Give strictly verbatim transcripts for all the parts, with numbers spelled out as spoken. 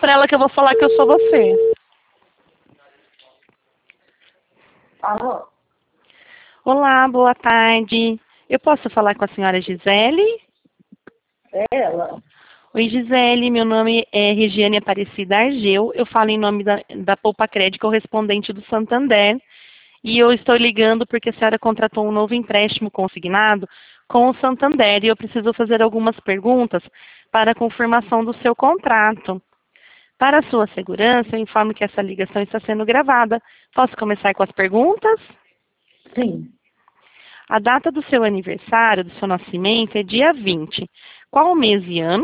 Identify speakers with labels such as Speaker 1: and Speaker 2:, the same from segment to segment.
Speaker 1: para ela que eu vou falar que eu sou você.
Speaker 2: Alô?
Speaker 1: Olá, boa tarde. Eu posso falar com a senhora Gisele?
Speaker 2: É ela?
Speaker 1: Oi, Gisele, meu nome é Regiane Aparecida Argeu. Eu falo em nome da, da Poupa Crédito correspondente do Santander. E eu estou ligando porque a senhora contratou um novo empréstimo consignado com o Santander e eu preciso fazer algumas perguntas para a confirmação do seu contrato. Para a sua segurança, eu informo que essa ligação está sendo gravada. Posso começar com as perguntas?
Speaker 2: Sim.
Speaker 1: A data do seu aniversário, do seu nascimento, é dia vinte. Qual o mês e ano?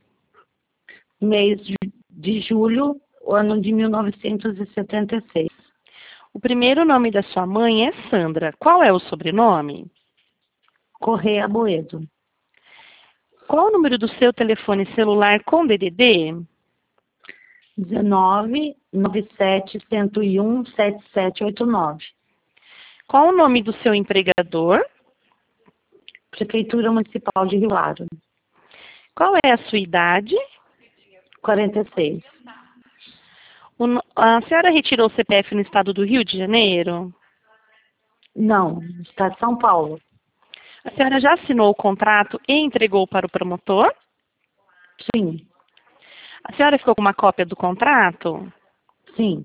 Speaker 2: Mês de, de julho, o ano de mil novecentos e setenta e seis.
Speaker 1: O primeiro nome da sua mãe é Sandra. Qual é o sobrenome?
Speaker 2: Correia Boedo.
Speaker 1: Qual o número do seu telefone celular com D D D?
Speaker 2: dezenove, noventa e sete, cento e um, setenta e sete oitenta e nove.
Speaker 1: Qual o nome do seu empregador?
Speaker 2: Prefeitura Municipal de Rio Claro.
Speaker 1: Qual é a sua idade?
Speaker 2: quarenta e seis.
Speaker 1: O no- a senhora retirou o C P F no estado do Rio de Janeiro?
Speaker 2: Não, está de São Paulo.
Speaker 1: A senhora já assinou o contrato e entregou para o promotor?
Speaker 2: Sim,
Speaker 1: A senhora ficou com uma cópia do contrato?
Speaker 2: sim.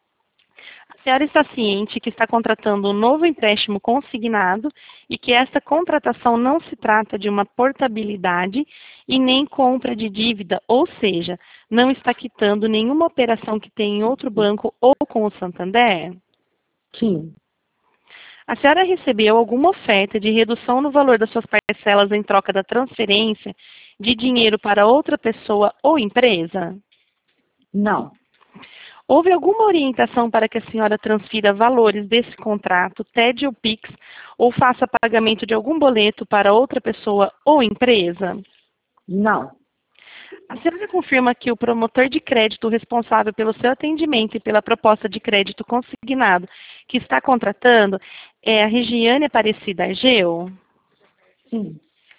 Speaker 1: A senhora está ciente que está contratando um novo empréstimo consignado e que esta contratação não se trata de uma portabilidade e nem compra de dívida, ou seja, não está quitando nenhuma operação que tem em outro banco ou com o Santander?
Speaker 2: Sim.
Speaker 1: A senhora recebeu alguma oferta de redução no valor das suas parcelas em troca da transferência de dinheiro para outra pessoa ou empresa?
Speaker 2: Não,
Speaker 1: Houve alguma orientação para que a senhora transfira valores desse contrato, T E D ou Pix, ou faça pagamento de algum boleto para outra pessoa ou empresa?
Speaker 2: não,
Speaker 1: A senhora confirma que o promotor de crédito responsável pelo seu atendimento e pela proposta de crédito consignado que está contratando é a Regiane Aparecida Argeu?
Speaker 2: sim.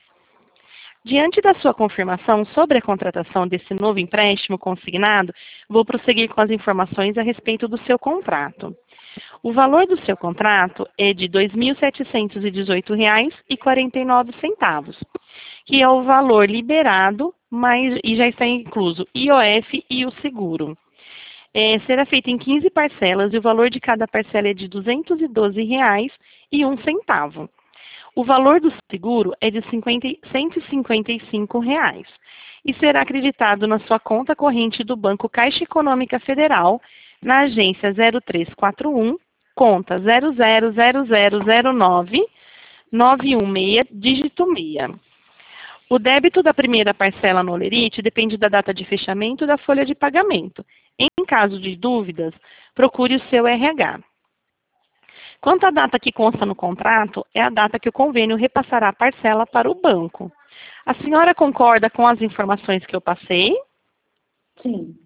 Speaker 1: Diante da sua confirmação sobre a contratação desse novo empréstimo consignado, vou prosseguir com as informações a respeito do seu contrato. O valor do seu contrato é de dois mil setecentos e dezoito reais e quarenta e nove centavos, que é o valor liberado, mas, e já está incluso I O F e o seguro. É, será feito em quinze parcelas e o valor de cada parcela é de duzentos e doze reais e um centavo. O valor do seguro é de cinquenta cento e cinquenta e cinco reais e será acreditado na sua conta corrente do Banco Caixa Econômica Federal, na agência zero três quatro um, conta zero zero zero zero zero nove nove um seis, dígito seis. O débito da primeira parcela no Olerite depende da data de fechamento da folha de pagamento. Em caso de dúvidas, procure o seu R H. Quanto à data que consta no contrato, é a data que o convênio repassará a parcela para o banco. A senhora concorda com as informações que eu passei?
Speaker 2: Sim.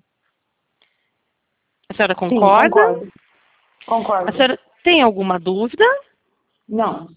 Speaker 1: A senhora
Speaker 2: Sim,
Speaker 1: concorda?
Speaker 2: concordo.
Speaker 1: A
Speaker 2: Concordo.
Speaker 1: senhora tem alguma dúvida?
Speaker 2: Não.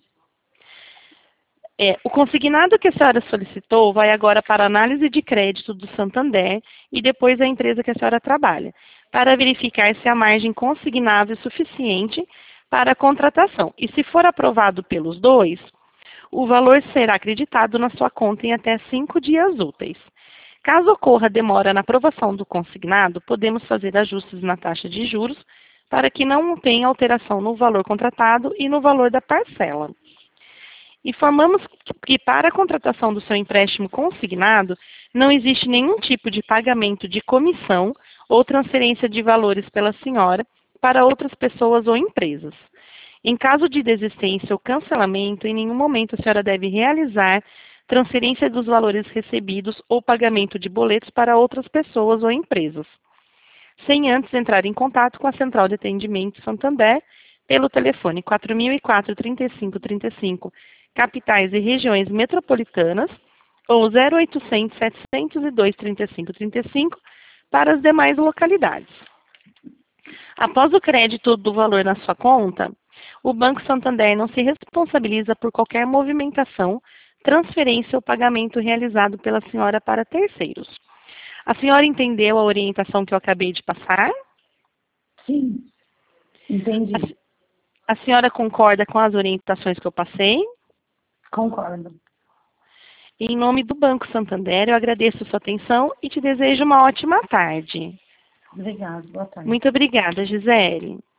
Speaker 1: É, o consignado que a senhora solicitou vai agora para a análise de crédito do Santander e depois a empresa que a senhora trabalha, para verificar se a margem consignável é suficiente para a contratação. E se for aprovado pelos dois, o valor será acreditado na sua conta em até cinco dias úteis. Caso ocorra demora na aprovação do consignado, podemos fazer ajustes na taxa de juros para que não tenha alteração no valor contratado e no valor da parcela. Informamos que para a contratação do seu empréstimo consignado, não existe nenhum tipo de pagamento de comissão ou transferência de valores pela senhora para outras pessoas ou empresas. Em caso de desistência ou cancelamento, em nenhum momento a senhora deve realizar transferência dos valores recebidos ou pagamento de boletos para outras pessoas ou empresas, sem antes entrar em contato com a Central de Atendimento Santander pelo telefone quatro mil e quatro, trinta e cinco trinta e cinco, capitais e regiões metropolitanas, ou zero oitocentos, setecentos e dois, trinta e cinco trinta e cinco para as demais localidades. Após o crédito do valor na sua conta, o Banco Santander não se responsabiliza por qualquer movimentação, transferência ou pagamento realizado pela senhora para terceiros. A senhora entendeu a orientação que eu acabei de passar?
Speaker 2: Sim, entendi.
Speaker 1: A, a senhora concorda com as orientações que eu passei?
Speaker 2: Concordo.
Speaker 1: Em nome do Banco Santander, eu agradeço a sua atenção e te desejo uma ótima tarde.
Speaker 2: Obrigada, boa tarde.
Speaker 1: Muito obrigada, Gisele.